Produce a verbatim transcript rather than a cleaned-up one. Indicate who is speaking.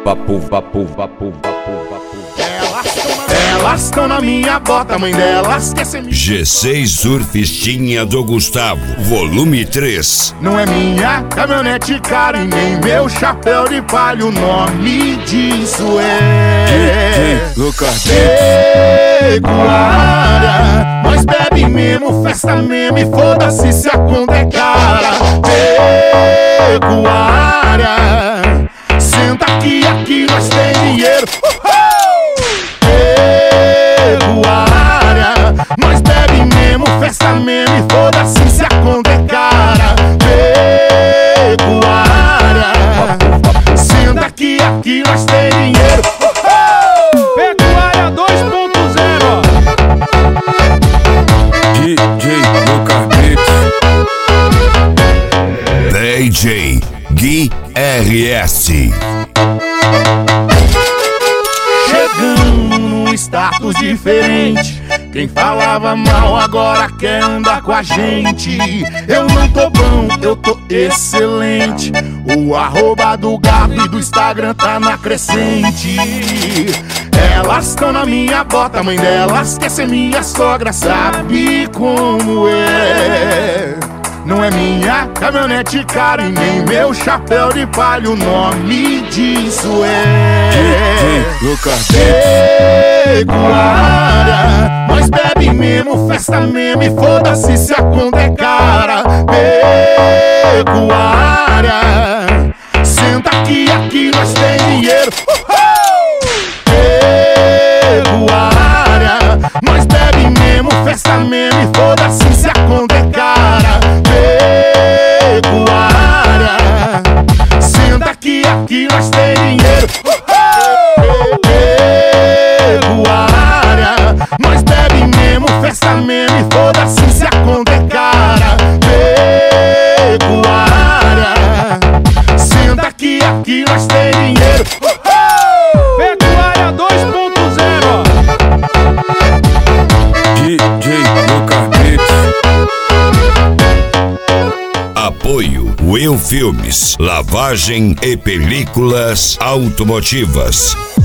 Speaker 1: vapo, vapo, vapo, vapo, vapo.
Speaker 2: Elas estão na minha bota, mãe delas quer ser minha.
Speaker 3: G seis Surfistinha do Gustavo, volume três.
Speaker 2: Não é minha caminhonete cara e nem meu chapéu de palha. O nome disso é
Speaker 3: Lucas
Speaker 2: pecuária. Nós bebe mesmo, festa mesmo e foda-se se a conta é cara. Pecuária. Senta aqui, aqui nós tem dinheiro. Pecuária. Nós bebe mesmo, festa mesmo e foda-se se a conta é cara. Pecuária. Senta aqui, aqui nós tem dinheiro.
Speaker 4: Pecuária dois ponto zero.
Speaker 3: D J Lucas D J Gui R S.
Speaker 2: Chegando num status diferente. Quem falava mal agora quer andar com a gente. Eu não tô bom, eu tô excelente. O arroba do gato e do Instagram tá na crescente. Elas tão na minha bota, mãe delas quer ser minha sogra. Sabe como é? Não é minha caminhonete cara e nem meu chapéu de palha. O nome disso é
Speaker 3: Lucas
Speaker 2: pecuária. Nós bebe mesmo, festa mesmo e foda-se se a conta é cara. Pecuária. Senta aqui, aqui nós tem dinheiro. Pecuária. Nós bebe mesmo, festa mesmo e foda-se se a conta é cara. Pecuária. Senta aqui, aqui nós tem dinheiro. Pecuária. Nós bebe mesmo, festa mesmo e foda-se se a conta é cara. Pecuária. Senta aqui, aqui nós tem dinheiro.
Speaker 4: Pecuária dois ponto zero.
Speaker 3: D J Lucas Apoio Will Filmes, lavagem e películas automotivas.